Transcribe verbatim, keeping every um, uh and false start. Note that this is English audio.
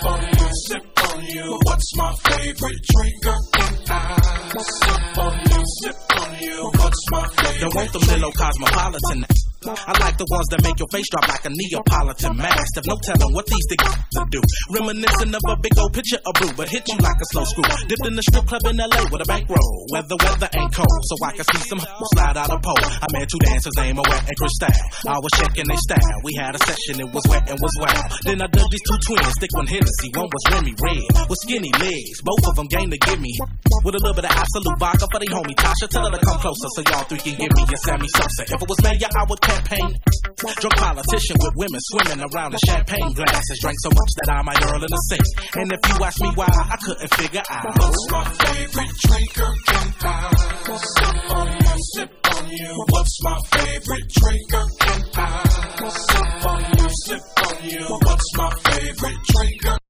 on you, sip on you. What's my favorite drink? Girl, can I sip on you, sip on you? What's my favorite? Don't want them little cosmopolitan. I like the ones that make your face drop like a Neapolitan mastiff. No telling what these niggas to do. Reminiscent of a big old picture of blue, but hit you like a slow screw. Dipped in the strip club in L A with a bankroll. Where the weather ain't cold, so I can see some hoes slide out a pole. I met two dancers named Moet and Cristal. I was checking their style. We had a session, it was wet and was wild. Then I dug these two twins, thick one Hennessy, one was Remy Red with skinny legs. Both of them game to give me with a little bit of absolute vodka for they homie Tasha. Tell her to come closer so y'all three can give me a Sammy Sosa. If it was mayor, I would campaign. Drunk politician with women swimming around in champagne glasses. Drank so much that I might earl in the sink. And if you ask me why, I couldn't figure out. What's my favorite drink? Girl, can I sip on you, sip on you? What's my favorite drink? Girl, can I sip on you, sip on you? What's my favorite drink?